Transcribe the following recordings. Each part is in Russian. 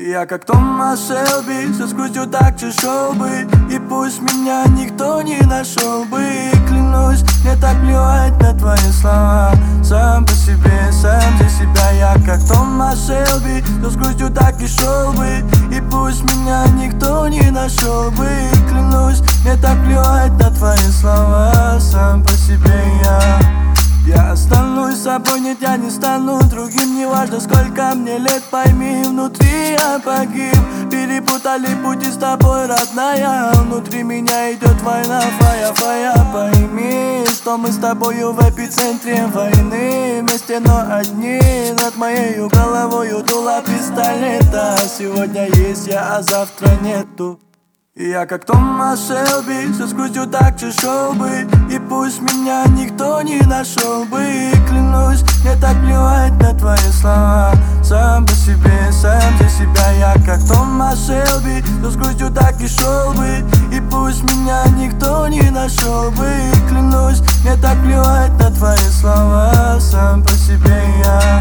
Я как Томас Шелби, со скрутью так чешел бы. И пусть меня никто не нашел бы. Клянусь, мне так плевать на твои слова. Сам по себе, сам за себя. Я как Томас Шелби, со скрутью так и шел бы. И пусть меня никто не нашел бы. Клянусь, мне так плевать на твои слова. Сам по себе я останусь собой, нет, я не стану другим. Неважно, сколько мне лет, пойми, внутри я погиб. Перепутали пути с тобой, родная. Внутри меня идет война, фая. Пойми, что мы с тобою в эпицентре войны. Вместе, но одни. Над моей головой дуло пистолета. Сегодня есть я, а завтра нету. Я как Томас Шелби, со скрутью так чешел бы. И пусть меня никто не нашел бы. Клянусь, мне так плевать на твои слова. Сам по себе, сам за себя. Я как Томас Шелби, со скрутью так и шел бы. И пусть меня никто не нашел бы. Клянусь, мне так плевать на твои слова. Сам по себе я.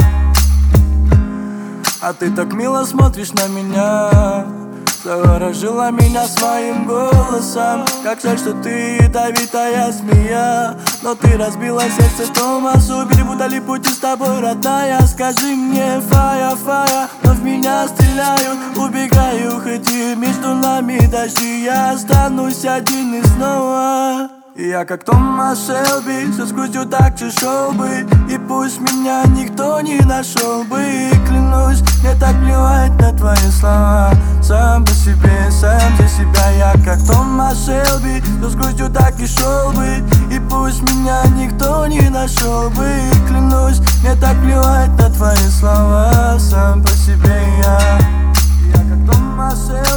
А ты так мило смотришь на меня, заворожила меня своим голосом. Как жаль, что ты ядовитая змея. Но ты разбила сердце Томасу. Перепутали пути с тобой, родная. Скажи мне, фая, но в меня стреляют. Убегаю, хоть и между нами дожди. Я останусь один и снова. Я как Томас Шелби, со скрутью так чешел бы. И пусть меня никто не нашел бы. Клянусь, мне так плевать на твои слова. Сам по себе, сам за себя. Я как Томас Шелби, со скрутью так и шел бы. И пусть меня никто не нашел бы. Клянусь, мне так плевать на твои слова. Сам по себе я как Томас Шелби.